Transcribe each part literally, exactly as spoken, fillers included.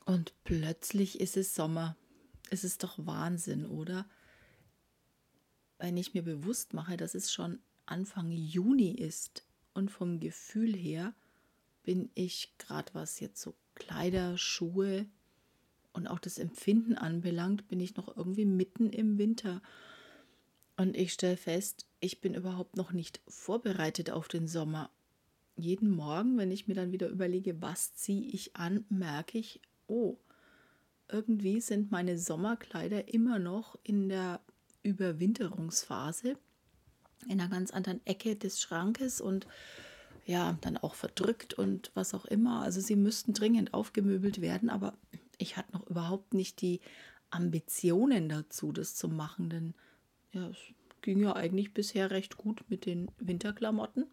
Und plötzlich ist es Sommer. Es ist doch Wahnsinn, oder? Wenn ich mir bewusst mache, dass es schon Anfang Juni ist und vom Gefühl her bin ich gerade, was jetzt so Kleider, Schuhe und auch das Empfinden anbelangt, bin ich noch irgendwie mitten im Winter. Und ich stelle fest, ich bin überhaupt noch nicht vorbereitet auf den Sommer. Jeden Morgen, wenn ich mir dann wieder überlege, was ziehe ich an, merke ich, oh, irgendwie sind meine Sommerkleider immer noch in der Überwinterungsphase, in einer ganz anderen Ecke des Schrankes und ja, dann auch verdrückt und was auch immer. Also sie müssten dringend aufgemöbelt werden, aber ich hatte noch überhaupt nicht die Ambitionen dazu, das zu machen, denn ja, es ging ja eigentlich bisher recht gut mit den Winterklamotten.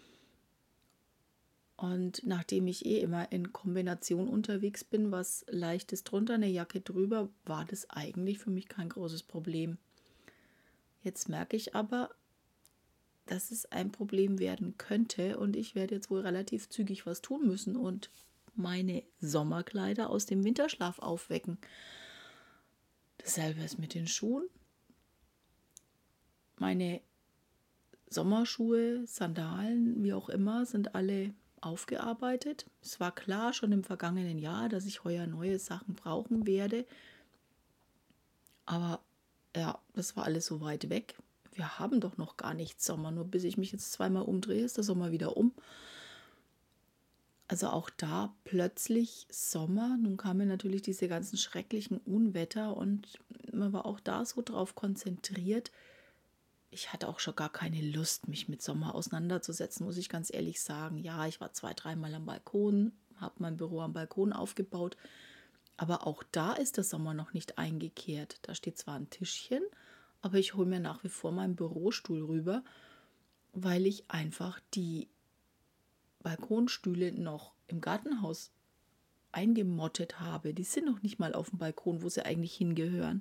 Und nachdem ich eh immer in Kombination unterwegs bin, was leichtes drunter, eine Jacke drüber, war das eigentlich für mich kein großes Problem. Jetzt merke ich aber, dass es ein Problem werden könnte und ich werde jetzt wohl relativ zügig was tun müssen und meine Sommerkleider aus dem Winterschlaf aufwecken. Dasselbe ist mit den Schuhen. Meine Sommerschuhe, Sandalen, wie auch immer, sind alle aufgearbeitet. Es war klar schon im vergangenen Jahr, dass ich heuer neue Sachen brauchen werde. Aber ja, das war alles so weit weg. Wir haben doch noch gar nicht Sommer. Nur bis ich mich jetzt zweimal umdrehe, ist der Sommer wieder um. Also auch da plötzlich Sommer. Nun kamen natürlich diese ganzen schrecklichen Unwetter und man war auch da so drauf konzentriert. Ich hatte auch schon gar keine Lust, mich mit Sommer auseinanderzusetzen, muss ich ganz ehrlich sagen. Ja, ich war zwei, dreimal am Balkon, habe mein Büro am Balkon aufgebaut. Aber auch da ist der Sommer noch nicht eingekehrt. Da steht zwar ein Tischchen, aber ich hole mir nach wie vor meinen Bürostuhl rüber, weil ich einfach die Balkonstühle noch im Gartenhaus eingemottet habe. Die sind noch nicht mal auf dem Balkon, wo sie eigentlich hingehören.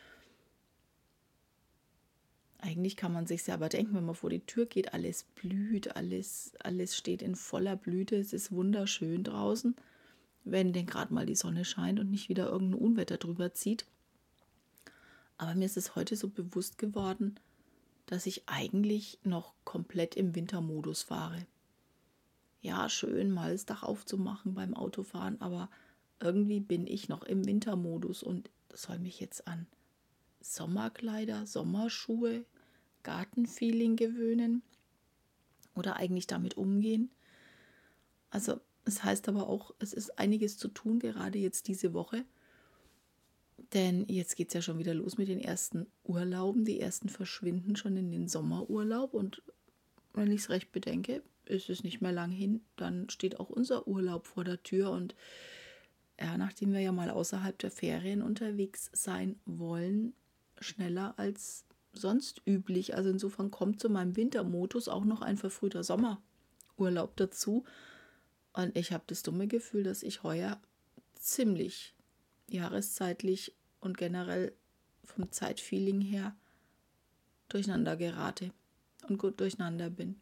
Eigentlich kann man sich aber denken, wenn man vor die Tür geht, alles blüht, alles, alles steht in voller Blüte. Es ist wunderschön draußen, wenn denn gerade mal die Sonne scheint und nicht wieder irgendein Unwetter drüber zieht. Aber mir ist es heute so bewusst geworden, dass ich eigentlich noch komplett im Wintermodus fahre. Ja, schön, mal das Dach aufzumachen beim Autofahren, aber irgendwie bin ich noch im Wintermodus und soll mich jetzt an Sommerkleider, Sommerschuhe, Gartenfeeling gewöhnen oder eigentlich damit umgehen. Also es heißt aber auch, es ist einiges zu tun, gerade jetzt diese Woche. Denn jetzt geht es ja schon wieder los mit den ersten Urlauben. Die ersten verschwinden schon in den Sommerurlaub. Und wenn ich es recht bedenke, ist es nicht mehr lang hin. Dann steht auch unser Urlaub vor der Tür. Und ja, nachdem wir ja mal außerhalb der Ferien unterwegs sein wollen, schneller als sonst üblich. Also insofern kommt zu meinem Wintermodus auch noch ein verfrühter Sommerurlaub dazu. Und ich habe das dumme Gefühl, dass ich heuer ziemlich jahreszeitlich und generell vom Zeitfeeling her durcheinander gerate und gut durcheinander bin.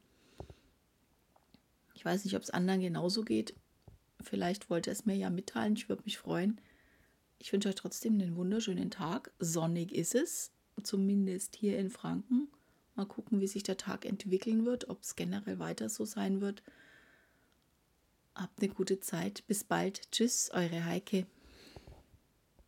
Ich weiß nicht, ob es anderen genauso geht. Vielleicht wollt ihr es mir ja mitteilen. Ich würde mich freuen. Ich wünsche euch trotzdem einen wunderschönen Tag. Sonnig ist es, zumindest hier in Franken. Mal gucken, wie sich der Tag entwickeln wird, ob es generell weiter so sein wird. Habt eine gute Zeit. Bis bald. Tschüss, eure Heike.